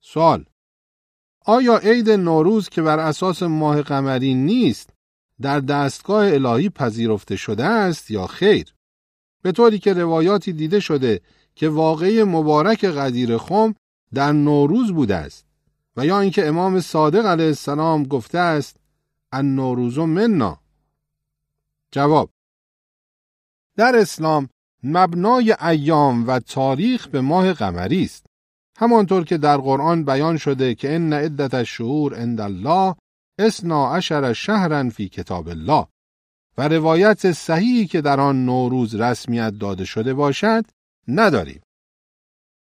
سوال: آیا عید نوروز که بر اساس ماه قمری نیست در دستگاه الهی پذیرفته شده است یا خیر؟ به طوری که روایاتی دیده شده که واقعه مبارک غدیر خم در نوروز بوده است و یا اینکه امام صادق علیه السلام گفته است النوروز منا. جواب: در اسلام مبنای ایام و تاریخ به ماه قمری است، همانطور که در قرآن بیان شده که ان عدت الشهور عند الله 12 شهرا فی کتاب الله و روایت صحیحی که در آن نوروز رسمیت داده شده باشد نداریم.